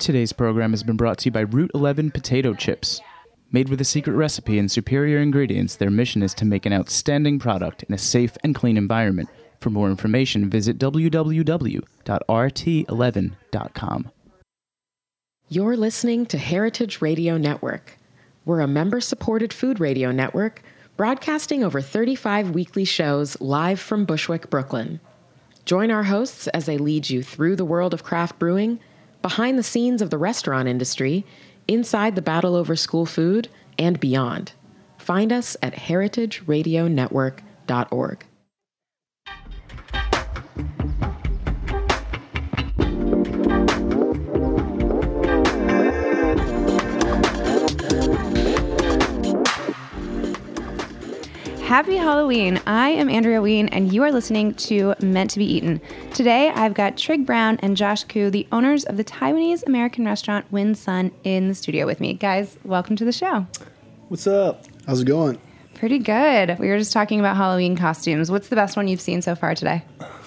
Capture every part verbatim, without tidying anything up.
Today's program has been brought to you by Route eleven Potato Chips. Made with a secret recipe and superior ingredients, their mission is to make an outstanding product in a safe and clean environment. For more information, visit w w w dot r t eleven dot com. You're listening to Heritage Radio Network. We're a member-supported food radio network broadcasting over thirty-five weekly shows live from Bushwick, Brooklyn. Join our hosts as they lead you through the world of craft brewing, behind the scenes of the restaurant industry, inside the battle over school food, and beyond. Find us at heritage radio network dot org. Happy Halloween. I am Andrea Ween, and you are listening to Meant to Be Eaten. Today, I've got Trig Brown and Josh Koo, the owners of the Taiwanese-American restaurant Win Sun, in the studio with me. Guys, welcome to the show. What's up? How's it going? Pretty good. We were just talking about Halloween costumes. What's the best one you've seen so far today?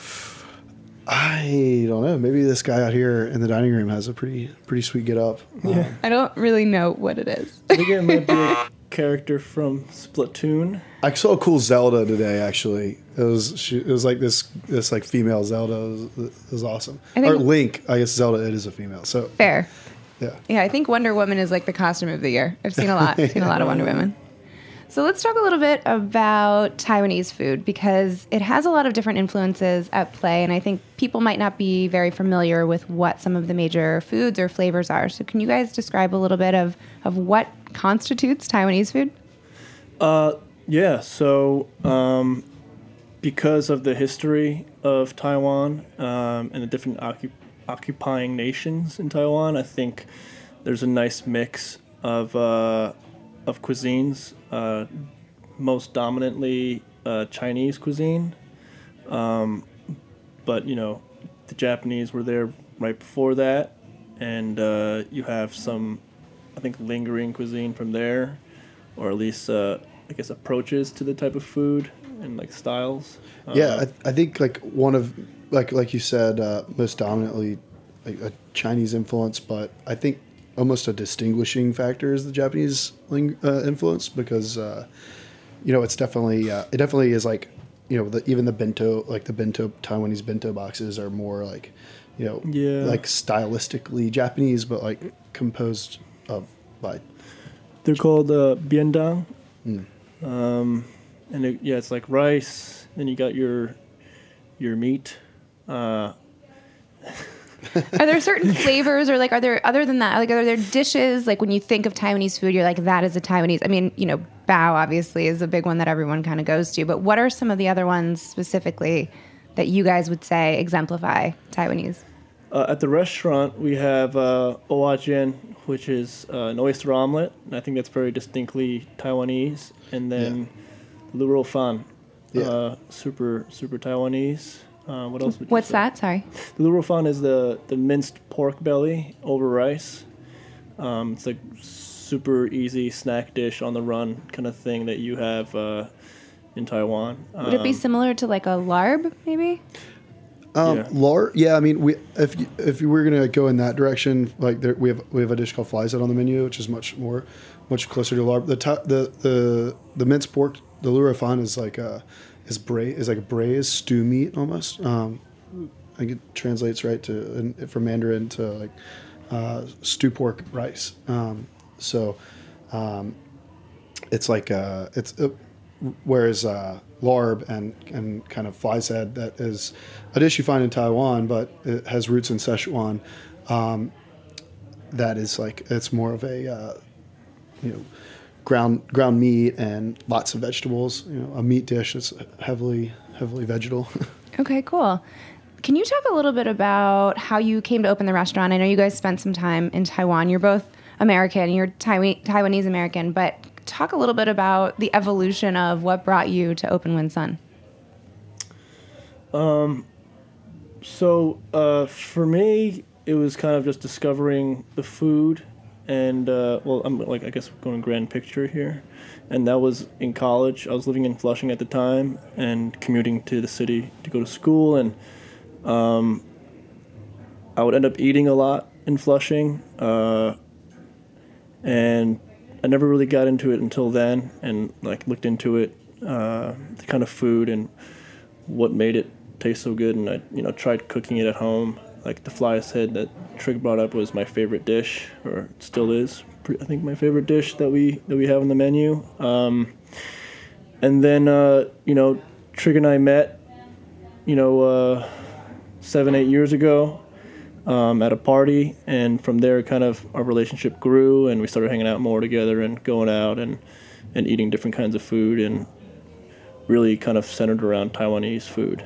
I don't know. Maybe this guy out here in the dining room has a pretty pretty sweet get up. Yeah. Um, I don't really know what it is. I think it might be a character from Splatoon. I saw a cool Zelda today. Actually, it was she, it was like this this like female Zelda. It was, it was awesome. I think- or Link. I guess Zelda it is a female. So Fair. yeah. Yeah, I think Wonder Woman is like the costume of the year. I've seen a lot. I've seen a lot of Wonder Women. So let's talk a little bit about Taiwanese food, because it has a lot of different influences at play, and I think people might not be very familiar with what some of the major foods or flavors are. So can you guys describe a little bit of, of what constitutes Taiwanese food? Uh, yeah, so um, because of the history of Taiwan um, and the different occup- occupying nations in Taiwan, I think there's a nice mix of uh, of cuisines, uh, most dominantly uh, Chinese cuisine. Um, but, you know, the Japanese were there right before that, and uh, you have some, I think, lingering cuisine from there, or at least, uh, I guess, approaches to the type of food and, like, styles. Uh, Yeah, I, I think like one of like like you said, uh, most dominantly like a Chinese influence, but I think almost a distinguishing factor is the Japanese ling- uh, influence, because uh, you know it's definitely uh, it definitely is like you know the, even the bento like the bento Taiwanese bento boxes are more like you know Yeah. like stylistically Japanese, but like composed of by They're called uh, biendang. Mm. Um, and it, yeah, it's like rice. Then you got your your meat. Uh, Are there certain flavors, or like, are there, other than that, like, are there dishes, like when you think of Taiwanese food, you're like, that is a Taiwanese, I mean, you know, bao obviously is a big one that everyone kind of goes to, but what are some of the other ones specifically that you guys would say exemplify Taiwanese? uh, at the restaurant, we have uh, owajian, which is uh, an oyster omelet. And I think that's very distinctly Taiwanese. And then lu rou fan, Yeah. uh, super super Taiwanese. Uh, what else would you What's say? that? Sorry. The lu rou fan is the, the minced pork belly over rice. Um, it's like super easy snack dish on the run kind of thing that you have uh, in Taiwan. Would it be Um, similar to like a larb, maybe? Um, Yeah. lar- yeah, I mean, we if you, if you were gonna go in that direction, like there, we have we have a dish called flies out on the menu, which is much more, much closer to larb. The ta- the the the minced pork, the lu rou fan is like a is bra- is like a braised stew meat almost. Um, I think it translates right to in, from Mandarin to like uh, stew pork rice. Um, so um, it's like uh, it's. Uh, Whereas uh, larb and, and kind of fly's head, that is a dish you find in Taiwan, but it has roots in Szechuan. Um, that is like it's more of a uh, you know ground ground meat and lots of vegetables. You know, a meat dish that's heavily heavily vegetal. Okay, cool. Can you talk a little bit about how you came to open the restaurant? I know you guys spent some time in Taiwan. You're both American, you're Taiwan- Taiwanese American, but talk a little bit about the evolution of what brought you to open Win Sun. Um, so uh, for me, it was kind of just discovering the food, and uh, well, I'm like I guess going grand picture here, and that was in college. I was living in Flushing at the time and commuting to the city to go to school, and um, I would end up eating a lot in Flushing, uh, and I never really got into it until then, and like looked into it, uh, the kind of food and what made it taste so good, and I you know tried cooking it at home. Like the fly's head that Trig brought up was my favorite dish, or it still is. I think my favorite dish that we that we have on the menu. Um, and then uh, you know, Trig and I met, you know, uh, seven eight years ago um, at a party, and from there, kind of our relationship grew, and we started hanging out more together and going out and and eating different kinds of food, and really kind of centered around Taiwanese food.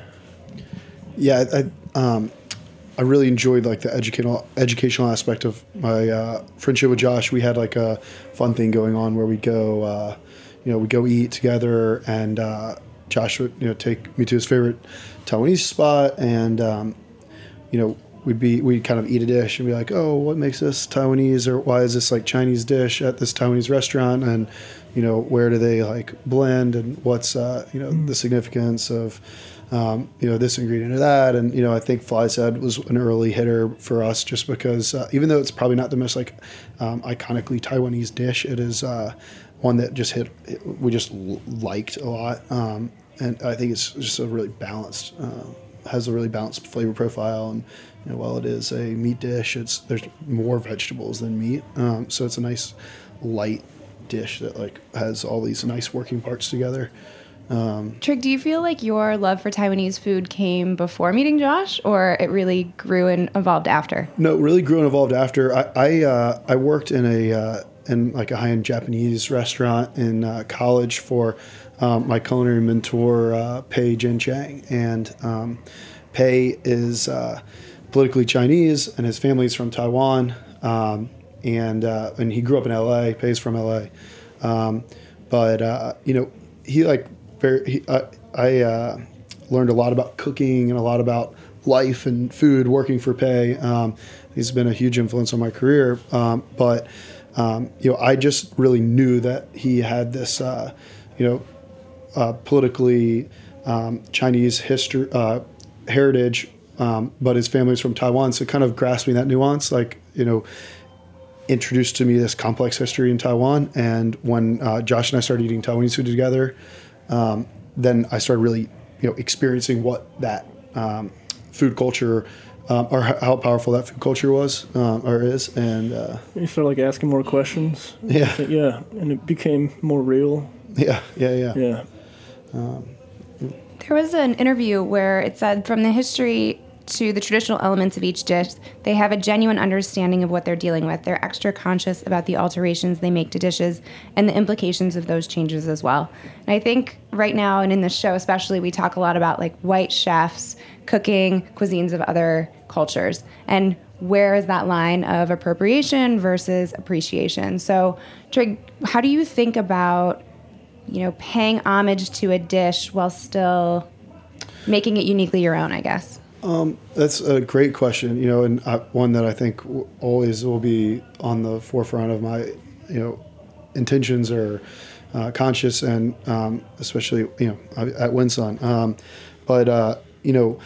Yeah, I, I um. I really enjoyed like the educational educational aspect of my uh, friendship with Josh. We had like a fun thing going on where we go, uh, you know, we go eat together, and uh, Josh would you know take me to his favorite Taiwanese spot, and um, you know we'd be we'd kind of eat a dish and be like, oh, what makes this Taiwanese, or why is this like Chinese dish at this Taiwanese restaurant, and you know where do they like blend, and what's uh, you know the significance of Um, you know, this ingredient or that. And, you know, I think Fly's Head was an early hitter for us just because uh, even though it's probably not the most like um, iconically Taiwanese dish, it is uh, one that just hit, we just liked a lot. Um, and I think it's just a really balanced, uh, has a really balanced flavor profile. And, you know, while it is a meat dish, it's, there's more vegetables than meat. Um, so it's a nice light dish that like has all these nice working parts together. Um, Trig, do you feel like your love for Taiwanese food came before meeting Josh, or it really grew and evolved after? No, it really grew and evolved after. I I, uh, I worked in a uh, in like a high-end Japanese restaurant in uh, college for um, my culinary mentor, uh, Pei Jin Chang, and um, Pei is uh, politically Chinese, and his family is from Taiwan, um, and uh, and he grew up in L A. Pei's from L A, um, but uh, you know he like. Very, he, I, I uh, learned a lot about cooking and a lot about life and food working for Pei. Um, he's been a huge influence on my career. Um, but, um, you know, I just really knew that he had this, uh, you know, uh, politically um, Chinese history, uh, heritage, um, but his family's from Taiwan. So kind of grasping that nuance, like, you know, introduced to me this complex history in Taiwan. And when uh, Josh and I started eating Taiwanese food together, Um, then I started really, you know, experiencing what that um, food culture, um, or how powerful that food culture was, um, or is, and uh, you started like asking more questions. Yeah, yeah, and it became more real. Yeah, yeah, yeah. Yeah. Um, there was an interview where it said from the history to the traditional elements of each dish, they have a genuine understanding of what they're dealing with. They're extra conscious about the alterations they make to dishes and the implications of those changes as well. And I think right now, and in this show especially, we talk a lot about like white chefs cooking cuisines of other cultures. And where is that line of appropriation versus appreciation? So, Trig, how do you think about, you know, paying homage to a dish while still making it uniquely your own, I guess? Um, that's a great question, you know, and uh, one that I think w- always will be on the forefront of my, you know, intentions or uh, conscious, and um, especially, you know, at Winsun. Um, but, uh, you know,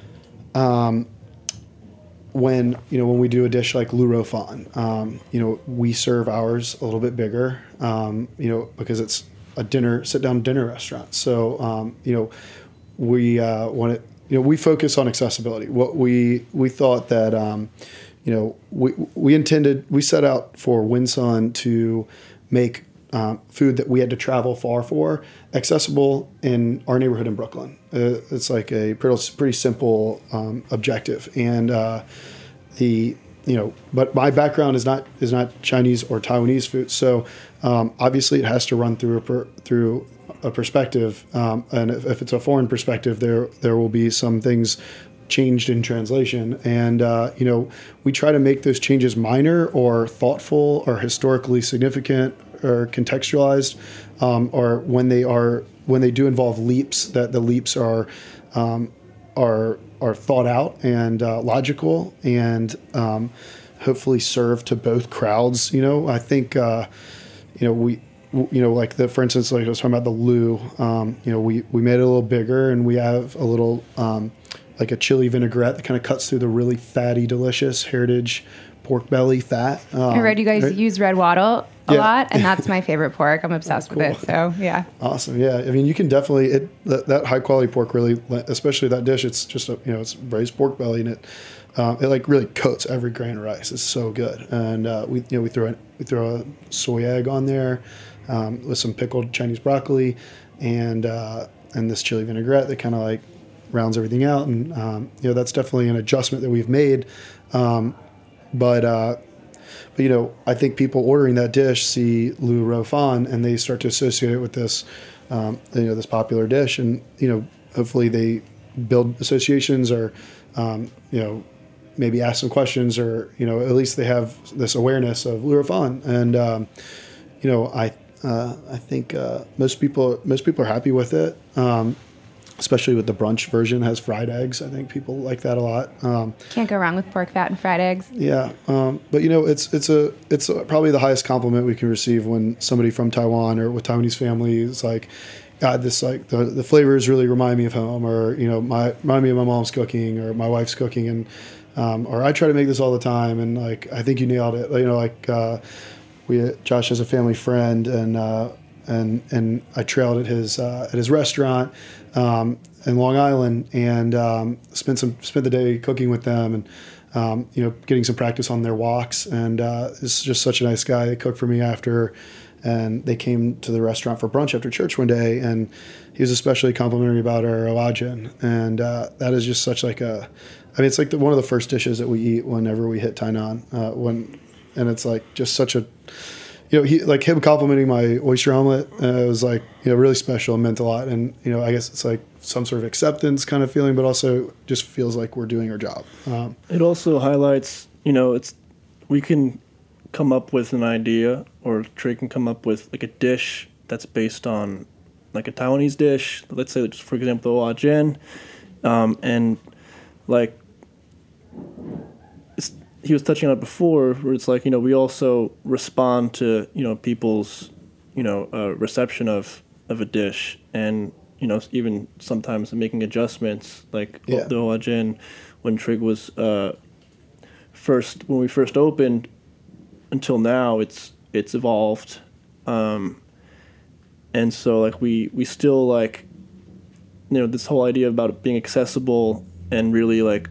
um, when, you know, when we do a dish like lu rou fan, um, you know, we serve ours a little bit bigger, um, you know, because it's a dinner, sit down dinner restaurant. So, um, you know, we uh, want it, you know, we focus on accessibility. What we we thought that, um, you know, we we intended, we set out for Winsun to make um, food that we had to travel far for accessible in our neighborhood in Brooklyn. Uh, it's like a pretty pretty simple um, objective, and uh, the you know, but my background is not is not Chinese or Taiwanese food, so um, obviously it has to run through a per, through. a perspective, um, and if, if it's a foreign perspective, there there will be some things changed in translation, and uh, you know, we try to make those changes minor or thoughtful or historically significant or contextualized, um, or when they are when they do involve leaps, that the leaps are um, are are thought out and uh, logical, and um, hopefully serve to both crowds. You know, I think uh, you know we. You know, like the, for instance, like I was talking about the lu, um, you know, we, we made it a little bigger, and we have a little, um, like a chili vinaigrette that kind of cuts through the really fatty, delicious heritage pork belly fat. Um, I read you guys right? use red wattle a Yeah. lot, and that's my favorite pork. I'm obsessed Cool. with it. So yeah. Awesome. Yeah. I mean, you can definitely it that, that high quality pork really, especially that dish. It's just a you know it's braised pork belly, and it um, it like really coats every grain of rice. It's so good. And uh, we you know we throw a, we throw a soy egg on there um, with some pickled Chinese broccoli, and uh, and this chili vinaigrette that kind of like rounds everything out. And um, you know that's definitely an adjustment that we've made. Um, but uh, But, you know, I think people ordering that dish see Lu Ro Fan and they start to associate it with this, um, you know, this popular dish. And, you know, hopefully they build associations or, um, you know, maybe ask some questions or, you know, at least they have this awareness of Lu Ro Fan. And, um, you know, I uh, I think uh, most people most people are happy with it. Um, especially with the brunch version, has fried eggs. I think people like that a lot. Um, Can't go wrong with pork fat and fried eggs. yeah, um, but you know, it's it's a it's a, probably the highest compliment we can receive when somebody from Taiwan or with Taiwanese family is like, God, this like the the flavors really remind me of home, or you know, my remind me of my mom's cooking or my wife's cooking, and um, or I try to make this all the time, and like I think you nailed it. You know, like uh, we Josh has a family friend, and uh, and and I trailed at his uh, at his restaurant. Um, in Long Island, and um, spent some spent the day cooking with them, and um, you know, getting some practice on their walks. And uh, it's just such a nice guy. They cooked for me after, and they came to the restaurant for brunch after church one day, and he was especially complimentary about our owajan, and uh, that is just such like a, I mean, it's like the, one of the first dishes that we eat whenever we hit Tainan. Uh, when, and it's like just such a. You know, he like him complimenting my oyster omelet. Uh, it was like you know really special and meant a lot. And you know, I guess it's like some sort of acceptance kind of feeling, but also just feels like we're doing our job. Um, It also highlights, you know, it's we can come up with an idea, or Trey can come up with like a dish that's based on like a Taiwanese dish. Let's say, for example, the owajan, um, and like. It's, he was touching on it before, where it's like, you know, we also respond to, you know, people's, you know, uh, reception of, of a dish, and, you know, even sometimes making adjustments, like Yeah. the owajan, when Trig was uh, first, when we first opened, until now, it's it's evolved, um, and so like we we still like, you know, this whole idea about it being accessible and really like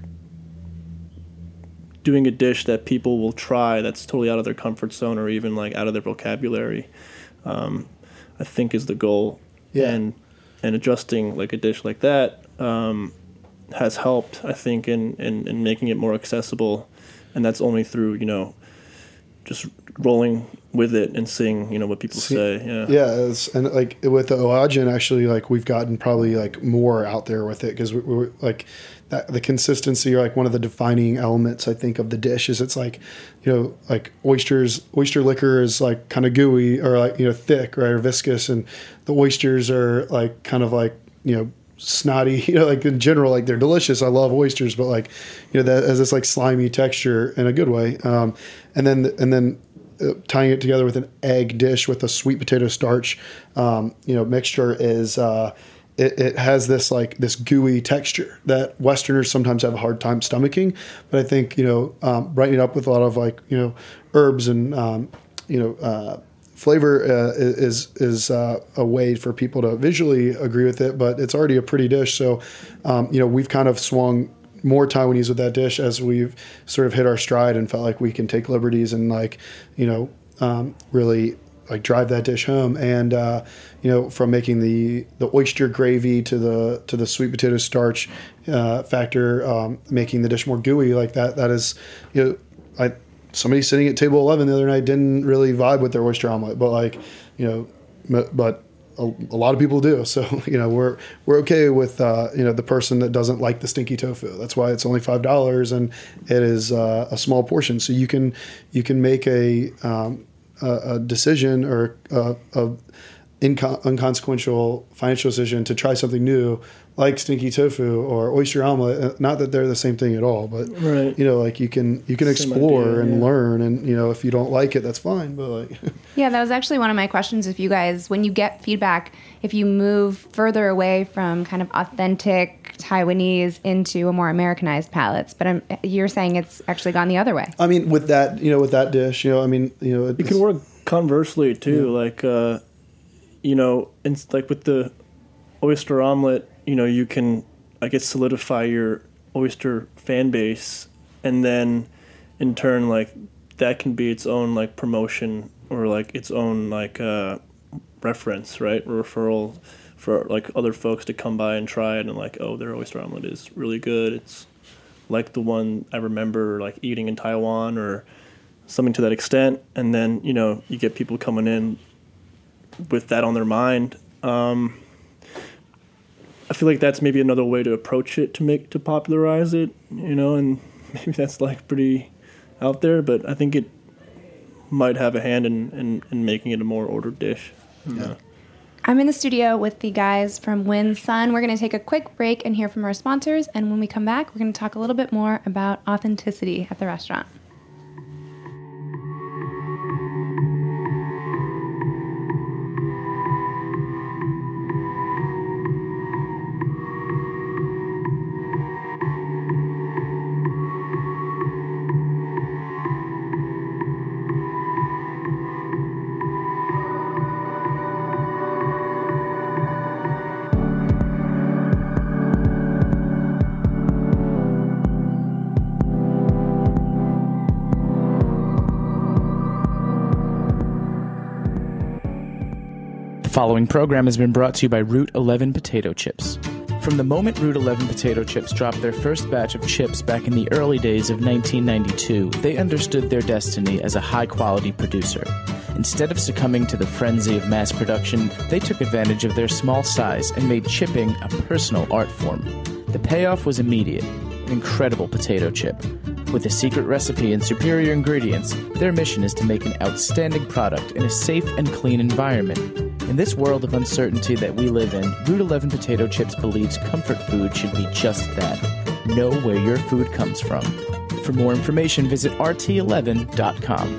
doing a dish that people will try that's totally out of their comfort zone or even like out of their vocabulary, um, I think is the goal. Yeah. And and adjusting like a dish like that um, has helped, I think, in, in, in making it more accessible. And that's only through, you know, just rolling with it and seeing, you know, what people See, say. Yeah. Yeah, it's, and like with the owajan, actually, like we've gotten probably like more out there with it because we, we're like that the consistency, or like one of the defining elements I think of the dish is it's like, you know, like oysters, oyster liquor is like kind of gooey or like you know thick, right, or viscous, and the oysters are like kind of like you know snotty, you know, like in general, like they're delicious. I love oysters, but like, you know, that has this like slimy texture in a good way. Um, and then, and then uh, tying it together with an egg dish with a sweet potato starch, um, you know, mixture is, uh, it, it has this like this gooey texture that Westerners sometimes have a hard time stomaching. But I think, you know, um, brightening it up with a lot of like, you know, herbs and, um, you know, uh, flavor uh, is is uh, a way for people to visually agree with it, but it's already a pretty dish. So, um, you know, we've kind of swung more Taiwanese with that dish as we've sort of hit our stride and felt like we can take liberties and like, you know, um, really like drive that dish home. And uh, you know, from making the the oyster gravy to the to the sweet potato starch uh, factor, um, making the dish more gooey like that. That is, you know, I. Somebody sitting at table eleven the other night didn't really vibe with their oyster omelet, but like, you know, but a, a lot of people do. So, you know, we're, we're okay with, uh, you know, the person that doesn't like the stinky tofu. That's why it's only five dollars and it is uh, a small portion. So you can, you can make a, um, a, a decision or a, a inco- inconsequential financial decision to try something new like stinky tofu or oyster omelet. Not that they're the same thing at all, but Right. you know, like you can you can Same explore idea, and yeah. learn, and you know, if you don't like it, that's fine. But like, Yeah, that was actually one of my questions. If you guys, when you get feedback, if you move further away from kind of authentic Taiwanese into a more Americanized palates, but I'm, you're saying it's actually gone the other way. I mean, with that, you know, with that dish, you know, I mean, you know, It can work conversely too. Like, uh, you know, and like with the oyster omelet, you know, you can, I guess, solidify your oyster fan base, and then in turn, like that can be its own like promotion or like its own like uh, reference, right? Referral for like other folks to come by and try it and like, oh, their oyster omelet is really good. It's like the one I remember like eating in Taiwan or something to that extent. And then, you know, you get people coming in with that on their mind. Um, I feel like that's maybe another way to approach it to make to popularize it, you know, and maybe that's like pretty out there, but I think it might have a hand in, in, in making it a more ordered dish. Yeah. I'm in the studio with the guys from Win Sun. We're going to take a quick break and hear from our sponsors, and when we come back, we're going to talk a little bit more about authenticity at the restaurant. The following program has been brought to you by Route eleven Potato Chips. From the moment Route eleven Potato Chips dropped their first batch of chips back in the early days of nineteen ninety-two, they understood their destiny as a high-quality producer. Instead of succumbing to the frenzy of mass production, they took advantage of their small size and made chipping a personal art form. The payoff was immediate: an incredible potato chip. With a secret recipe and superior ingredients, their mission is to make an outstanding product in a safe and clean environment. In this world of uncertainty that we live in, Route eleven Potato Chips believes comfort food should be just that. Know where your food comes from. For more information, visit R T eleven dot com.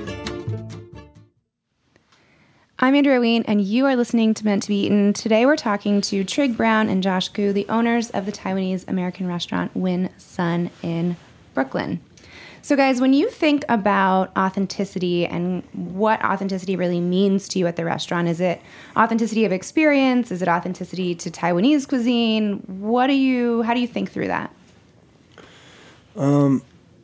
I'm Andrea Ween, and you are listening to Meant to Be Eaten. Today we're talking to Trig Brown and Josh Gu, the owners of the Taiwanese American restaurant Win Sun in Brooklyn. So guys, when you think about authenticity and what authenticity really means to you at the restaurant, is it authenticity of experience? Is it authenticity to Taiwanese cuisine? What do you, how do you think through that? Um,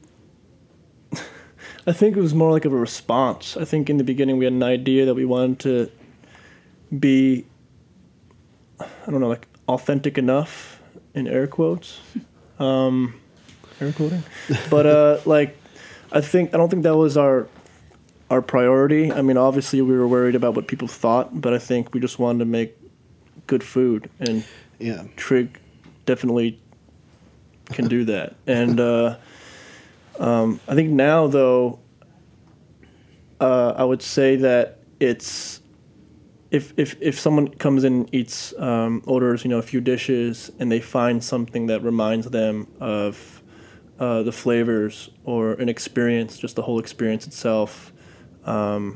I think it was more like of a response. I think in the beginning we had an idea that we wanted to be, I don't know, like authentic enough, in air quotes. Um, air quoting? But uh, like, I think, I don't think that was our our priority. I mean, obviously we were worried about what people thought, but I think we just wanted to make good food, and yeah, Trig definitely can do that. And uh, um, I think now, though, uh, I would say that it's if if if someone comes in and eats um, orders, you know, a few dishes, and they find something that reminds them of uh, the flavors or an experience, just the whole experience itself, um,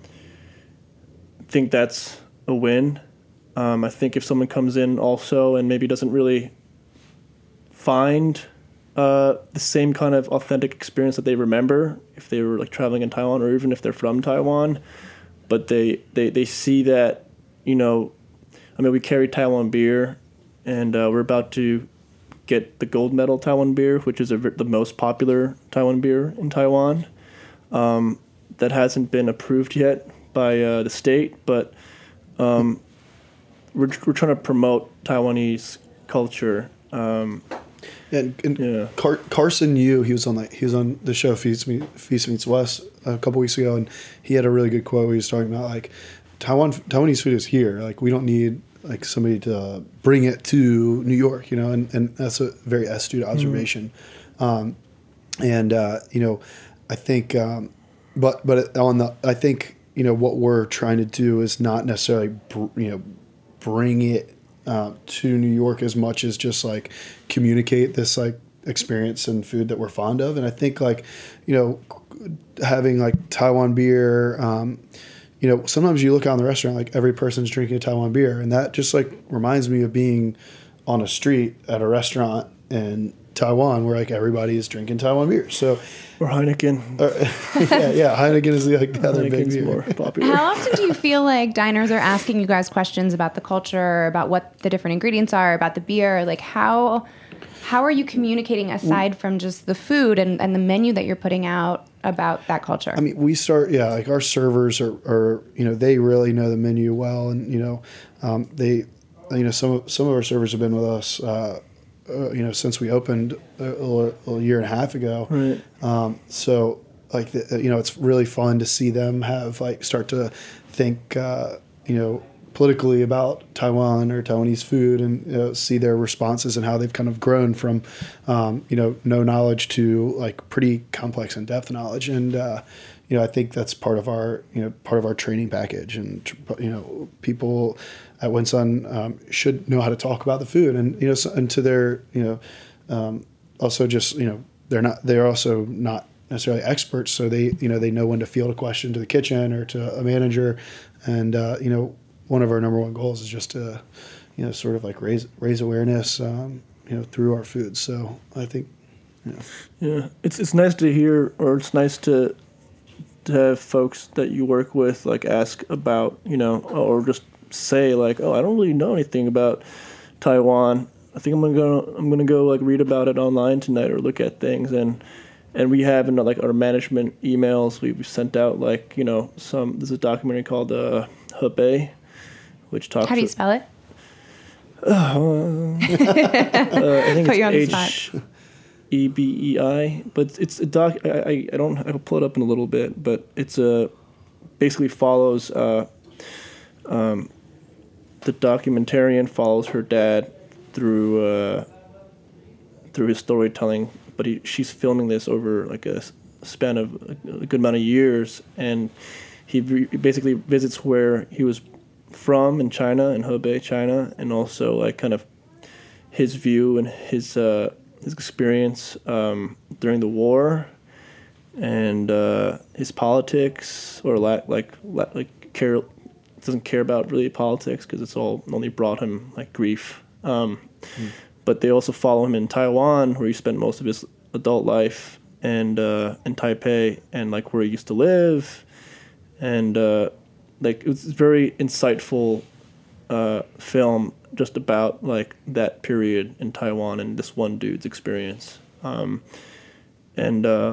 I think that's a win. Um, I think if someone comes in also and maybe doesn't really find uh, the same kind of authentic experience that they remember if they were like traveling in Taiwan, or even if they're from Taiwan, but they, they, they see that, you know, I mean, we carry Taiwan beer, and uh, we're about to get the gold medal Taiwan beer, which is a, the most popular Taiwan beer in Taiwan. Um, that hasn't been approved yet by uh, the state, but um, we're we're trying to promote Taiwanese culture. Um, and, and yeah. Car- Carson Yu, he was on like he was on the show Feast, Me- Feast Meets West a couple weeks ago, and he had a really good quote where he was talking about like Taiwan Taiwanese food is here. Like we don't need like somebody to bring it to New York, you know, and, and that's a very astute observation. Mm-hmm. Um, and uh, you know, I think, um, but but on the I think you know what we're trying to do is not necessarily br- you know bring it uh, to New York as much as just like communicate this like experience and food that we're fond of. And I think like, you know, having like Taiwan beer, um, you know, sometimes you look out in the restaurant, like every person's drinking a Taiwan beer. And that just like reminds me of being on a street at a restaurant in Taiwan where like everybody is drinking Taiwan beer. So, or Heineken. Uh, yeah, yeah, Heineken is like the other big beer. More popular. How often do you feel like diners are asking you guys questions about the culture, about what the different ingredients are, about the beer? Like how how are you communicating aside from just the food and, and the menu that you're putting out about that culture? I mean, we start, yeah, like our servers are, are you know, they really know the menu well. And, you know, um, they, you know, some of, some of our servers have been with us, uh, uh, you know, since we opened a, a, a year and a half ago. Right. Um, so, like, the, you know, it's really fun to see them have, like, start to think, uh, you know, politically about Taiwan or Taiwanese food and you know, see their responses and how they've kind of grown from, um, you know, no knowledge to like pretty complex and depth knowledge. And, uh, you know, I think that's part of our, you know, part of our training package. And, you know, people at Winsun um, should know how to talk about the food and, you know, so, and to their, you know, um, also just, you know, they're not, they're also not necessarily experts. So they, you know, they know when to field a question to the kitchen or to a manager. And, uh, you know, one of our number one goals is just to, you know, sort of like raise raise awareness, um, you know, through our food. So I think, you know. Yeah, it's it's nice to hear, or it's nice to to have folks that you work with like ask about, you know, or just say like, oh, I don't really know anything about Taiwan. I think I'm gonna go. I'm gonna go like read about it online tonight or look at things and. And we have in like our management emails, we've sent out like, you know, some, there's a documentary called uh, Hebei, which talks. How do you spell it? Uh, uh, I think Put you on the it's spot. H E B E I, but it's a doc. I, I, I don't. I'll pull it up in a little bit, but it's a basically follows. Uh, um, the documentarian follows her dad through uh, through his storytelling, but he, she's filming this over like a span of a good amount of years, and he re- basically visits where he was from in China, in Hebei, China, and also like kind of his view and his uh, his experience um, during the war, and uh, his politics or la- like la- like care doesn't care about really politics because it's all only brought him like grief. Um, mm. But they also follow him in Taiwan, where he spent most of his adult life, and uh, in Taipei, and like where he used to live, and uh, like it was a very insightful uh, film just about like that period in Taiwan and this one dude's experience. Um, and uh,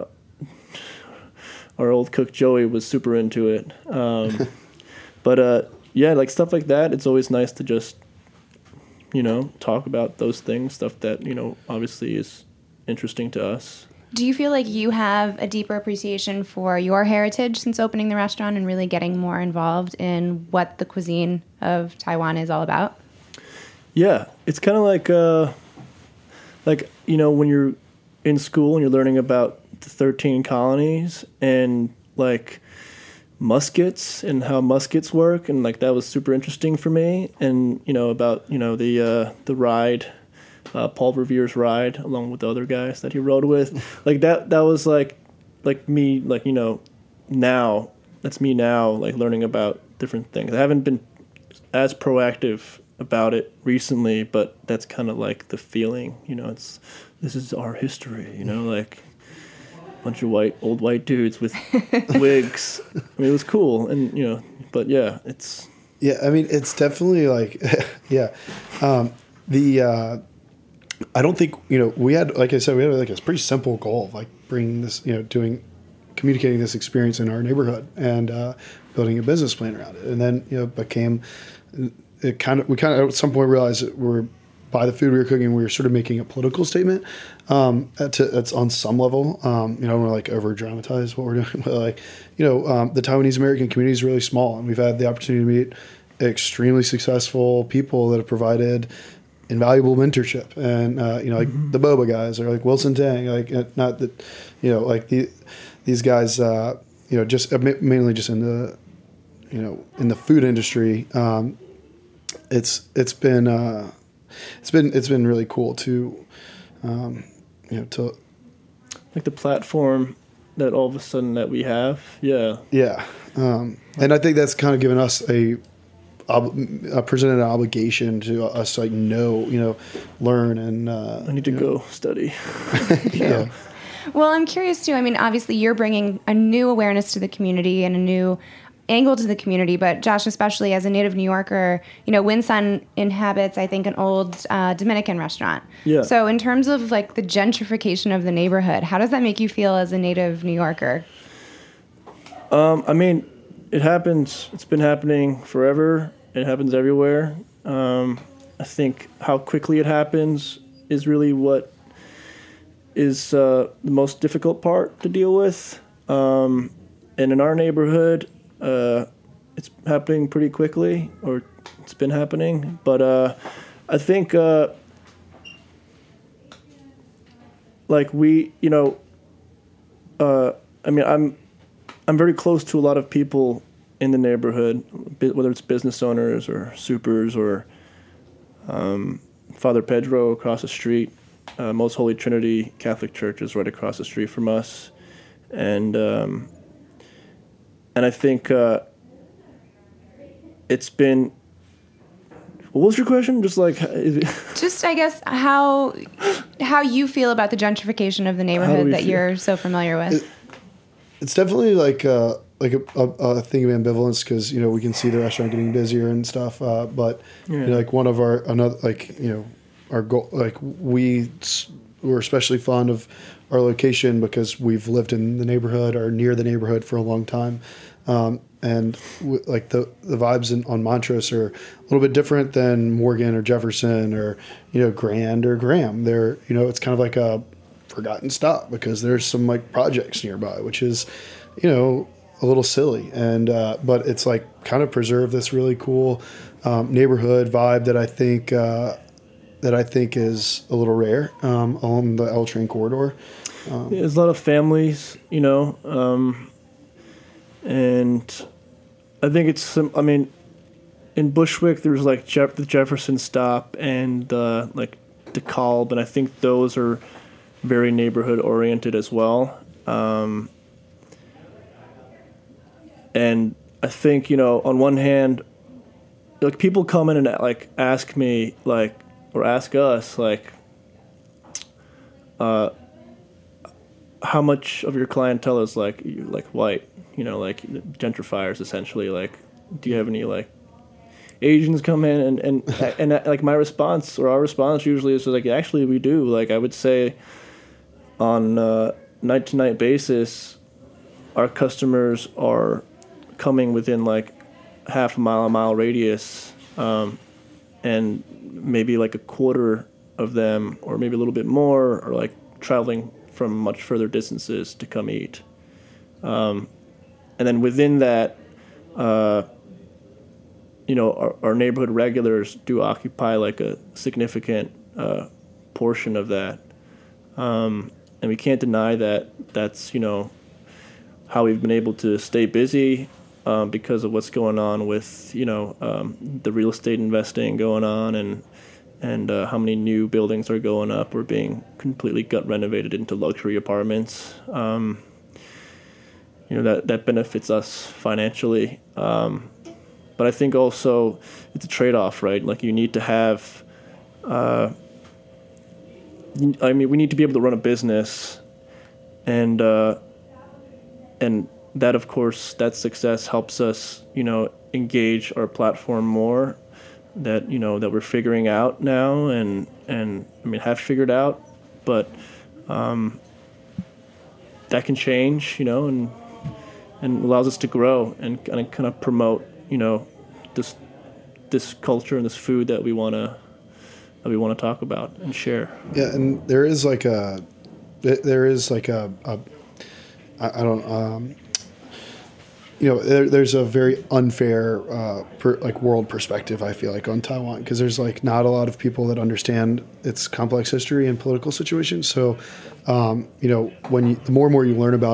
our old cook Joey was super into it. Um, but uh, yeah, like stuff like that. It's always nice to just, you know, talk about those things, stuff that, you know, obviously is interesting to us. Do you feel like you have a deeper appreciation for your heritage since opening the restaurant and really getting more involved in what the cuisine of Taiwan is all about? Yeah, it's kind of like, uh, like, you know, when you're in school and you're learning about the thirteen colonies and like muskets and how muskets work, and like that was super interesting for me. And you know about you know the uh, the ride, uh, Paul Revere's ride, along with the other guys that he rode with, like that that was like like me like you know now that's me now like learning about different things. I haven't been as proactive about it recently, but that's kind of like the feeling. You know, it's this is our history. You know, like. Bunch of white old white dudes with wigs. I mean, it was cool, and you know, but yeah, it's yeah. I mean, it's definitely like yeah. Um, the uh, I don't think you know we had like I said we had like a pretty simple goal of like bringing this you know doing communicating this experience in our neighborhood and uh, building a business plan around it, and then you know became it kind of we kind of at some point realized that we're by the food we were cooking, we were sort of making a political statement. Um, to, that's on some level. Um, you know, I don't want to like over dramatize what we're doing, but like, you know, um, the Taiwanese American community is really small, and we've had the opportunity to meet extremely successful people that have provided invaluable mentorship. And uh, you know, like mm-hmm. the Boba guys, or like Wilson Tang, like not that, you know, like the these guys, uh, you know, just uh, mainly just in the, you know, in the food industry. Um, it's it's been uh, it's been it's been really cool to um, you know to like the platform that all of a sudden that we have. Yeah. Yeah, um, and I think that's kind of given us a. Ob- uh, presented an obligation to us to like know, you know, learn and. Uh, I need to go study. yeah. Well, I'm curious too. I mean, obviously, you're bringing a new awareness to the community and a new angle to the community. But Josh, especially as a native New Yorker, you know, Winson inhabits, I think, an old uh, Dominican restaurant. Yeah. So, in terms of like the gentrification of the neighborhood, how does that make you feel as a native New Yorker? Um, I mean. It happens. It's been happening forever. It happens everywhere. Um, I think how quickly it happens is really what is uh, the most difficult part to deal with. Um, and in our neighborhood, uh, it's happening pretty quickly, or it's been happening. But uh, I think, uh, like we, you know, uh, I mean, I'm. I'm very close to a lot of people in the neighborhood, whether it's business owners or supers or um, Father Pedro across the street. Uh, Most Holy Trinity Catholic Church is right across the street from us, and um, and I think uh, it's been. What was your question? Just like, just I guess how how you feel about the gentrification of the neighborhood that feel? You're so familiar with. It, It's definitely like uh, like a, a, a thing of ambivalence because you know we can see the restaurant getting busier and stuff, uh, but Yeah. you know, like one of our another like you know our goal like we we're especially fond of our location because we've lived in the neighborhood or near the neighborhood for a long time, um, and w- like the the vibes in, on Montrose are a little bit different than Morgan or Jefferson or you know Grand or Graham. They're you know it's kind of like a forgotten stop because there's some like projects nearby, which is, you know, a little silly. And, uh, but it's like kind of preserve this really cool um, neighborhood vibe that I think, uh, that I think is a little rare um, along the L train corridor. Um, yeah, there's a lot of families, you know, um, and I think it's some, I mean, in Bushwick, there's like Jeff, the Jefferson stop and uh, like DeKalb, and I think those are very neighborhood oriented as well. Um, and I think, you know, on one hand, like people come in and like ask me like, or ask us like, uh, how much of your clientele is like, like white, you know, like gentrifiers essentially, like, do you have any like Asians come in and, and, and, and like my response or our response usually is like, actually we do. Like I would say, on a night-to-night basis, our customers are coming within like half a mile, a mile radius, um, and maybe like a quarter of them, or maybe a little bit more, are like traveling from much further distances to come eat. Um, and then within that, uh, you know, our, our neighborhood regulars do occupy like a significant uh, portion of that. Um, And we can't deny that that's, you know, how we've been able to stay busy um, because of what's going on with, you know, um, the real estate investing going on and and uh, how many new buildings are going up or being completely gut renovated into luxury apartments. Um, you know, that, that benefits us financially. Um, but I think also it's a trade-off, right? Like you need to have... Uh, I mean, we need to be able to run a business, and uh, and that, of course, that success helps us, you know, engage our platform more. That you know that we're figuring out now, and and I mean have figured out, but um, that can change, you know, and and allows us to grow and, and kind of promote, you know, this this culture and this food that we want to. that we want to talk about and share. Yeah, and there is like a, there is like a, a I, I don't, um, you know, there, there's a very unfair, uh, per, like world perspective, I feel like, on Taiwan, because there's like not a lot of people that understand its complex history and political situation. So, um, you know, when you, the more and more you learn about it,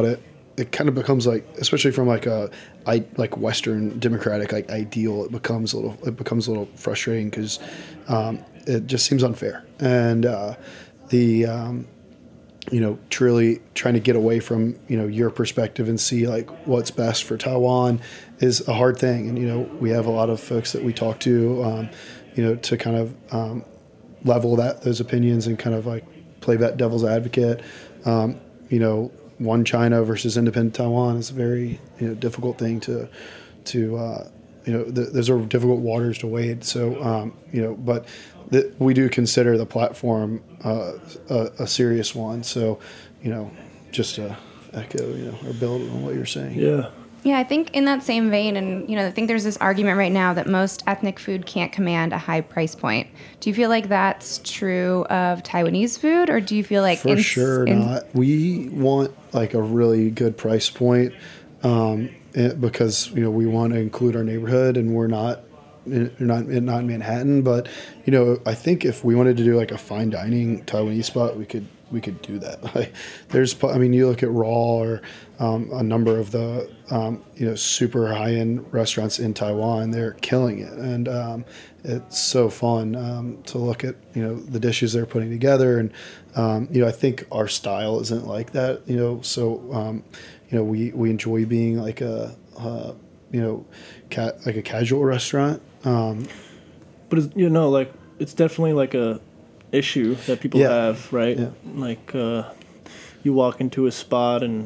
it kind of becomes like, especially from like a I like Western democratic like ideal, it becomes a little it becomes a little frustrating because um, it just seems unfair, and uh, the um, you know, truly trying to get away from, you know, your perspective and see like what's best for Taiwan is a hard thing. And, you know, we have a lot of folks that we talk to, um, you know, to kind of um, level that, those opinions and kind of like play that devil's advocate. Um, you know, one China versus independent Taiwan is a very, you know, difficult thing to, to, uh, you know, th- those are difficult waters to wade. So, um, you know, but th- we do consider the platform uh, a, a serious one. So, you know, just to echo, you know, or build on what you're saying. Yeah. Yeah, I think in that same vein, and, you know, I think there's this argument right now that most ethnic food can't command a high price point. Do you feel like that's true of Taiwanese food, or do you feel like... For in, sure in, not. We want, like, a really good price point um, it, because, you know, we want to include our neighborhood, and we're not... Not not in Manhattan, but you know, I think if we wanted to do like a fine dining Taiwanese spot, we could we could do that. Like, there's, I mean, you look at Raw or um, a number of the um, you know, super high end restaurants in Taiwan, they're killing it, and um, it's so fun um, to look at, you know, the dishes they're putting together, and um, you know, I think our style isn't like that, you know, so um, you know, we we enjoy being like a uh, you know, ca- like a casual restaurant. Um, but it's, you know, like it's definitely like a issue that people Yeah. have, right? Yeah. Like uh, you walk into a spot and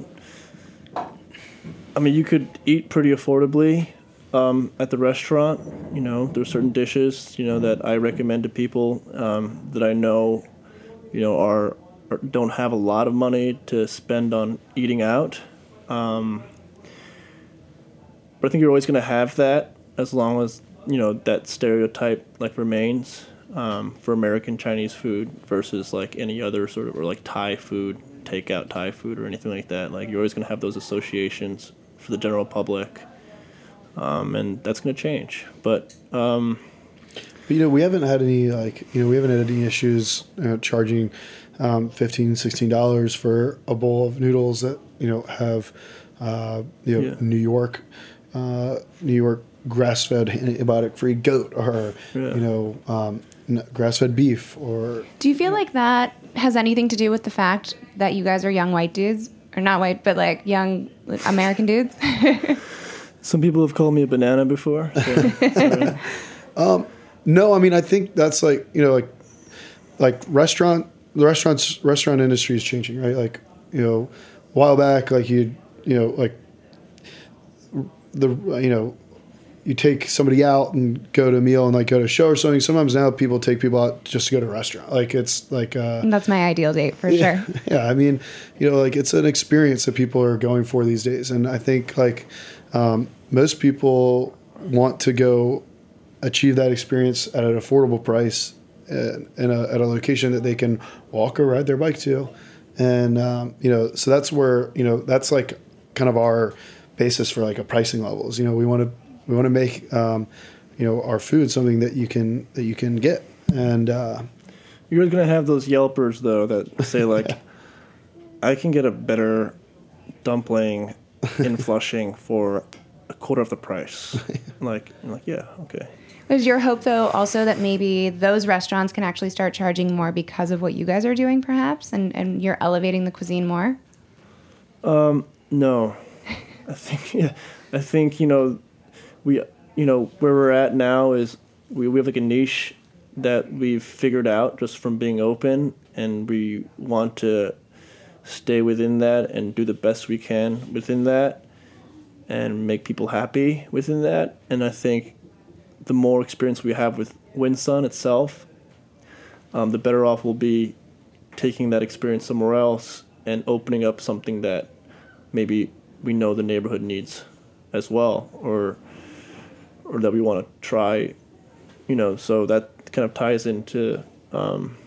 I mean, you could eat pretty affordably um, at the restaurant. You know, there's certain dishes, you know, that I recommend to people um, that I know, you know, are, are don't have a lot of money to spend on eating out. Um, but I think you're always going to have that as long as, you know, that stereotype like remains um, for American Chinese food versus like any other sort of, or like Thai food, takeout Thai food or anything like that. Like you're always going to have those associations for the general public, um, and that's going to change. But, um, but you know, we haven't had any like, you know, we haven't had any issues you know, charging um, fifteen dollars, sixteen dollars for a bowl of noodles that, you know, have uh, you know, Yeah. New York, uh, New York grass-fed antibiotic-free goat, or Yeah. you know, um, n- grass-fed beef, or do you feel like that has anything to do with the fact that you guys are young white dudes? Or not white, but like young American dudes? some people have called me a banana before. So, so, um, no, I mean, I think that's like, you know, like like restaurant the restaurants restaurant industry is changing, right? Like, you know, a while back, like you you know, like the you know. You take somebody out and go to a meal and like go to a show or something. Sometimes now people take people out just to go to a restaurant. Like it's like uh, That's my ideal date for yeah, sure. Yeah, I mean, you know, like it's an experience that people are going for these days, and I think like um, most people want to go achieve that experience at an affordable price in a, at a location that they can walk or ride their bike to, and um, you know, so that's where, you know, that's like kind of our basis for like a pricing levels. You know, we want to. We want to make, um, you know, our food something that you can that you can get, and uh, you're going to have those Yelpers though that say like, yeah. I can get a better dumpling in Flushing for a quarter of the price. like, I'm like yeah, okay. Is your hope though also that maybe those restaurants can actually start charging more because of what you guys are doing, perhaps, and and you're elevating the cuisine more? Um, no, I think yeah, I think you know. We, you know, where we're at now is we, we have like a niche that we've figured out just from being open, and we want to stay within that and do the best we can within that and make people happy within that. And I think the more experience we have with WinSun itself, um, the better off we'll be taking that experience somewhere else and opening up something that maybe we know the neighborhood needs as well, or or that we want to try, you know, so that kind of ties into um,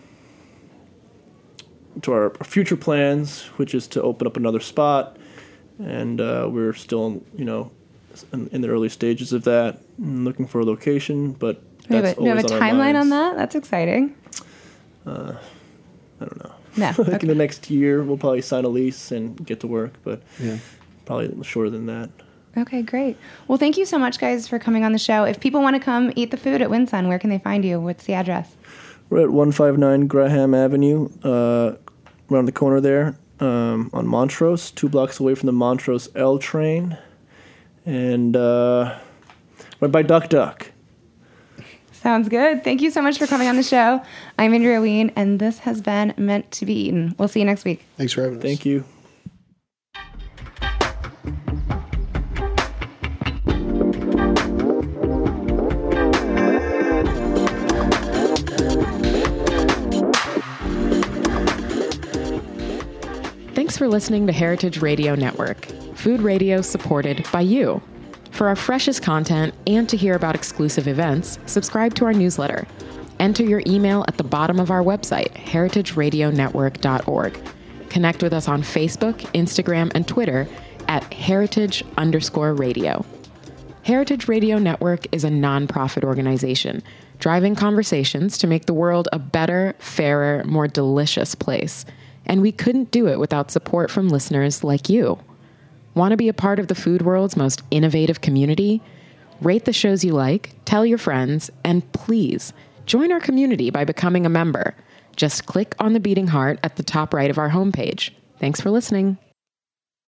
to our future plans, which is to open up another spot, and uh, we're still, you know, in, in the early stages of that, and looking for a location, but We have that's a, we have a always on our timeline on minds. that? That's exciting. Uh, I don't know. No. like Okay. in the next year, we'll probably sign a lease and get to work, but yeah. probably shorter than that. Okay, great. Well, thank you so much, guys, for coming on the show. If people want to come eat the food at Winsun, where can they find you? What's the address? We're at one fifty-nine Graham Avenue, uh, around the corner there, um, on Montrose, two blocks away from the Montrose L train, and uh, right by Duck Duck. Sounds good. Thank you so much for coming on the show. I'm Andrea Ween, and this has been Meant to Be Eaten. We'll see you next week. Thanks for having us. Thank you. Thanks for listening to Heritage Radio Network, food radio supported by you. For our freshest content and to hear about exclusive events, subscribe to our newsletter. Enter your email at the bottom of our website, heritage radio network dot org. Connect with us on Facebook, Instagram, and Twitter at heritage underscore radio. Heritage Radio Network is a nonprofit organization driving conversations to make the world a better, fairer, more delicious place. And we couldn't do it without support from listeners like you. Want to be a part of the food world's most innovative community? Rate the shows you like, tell your friends, and please join our community by becoming a member. Just click on the beating heart at the top right of our homepage. Thanks for listening.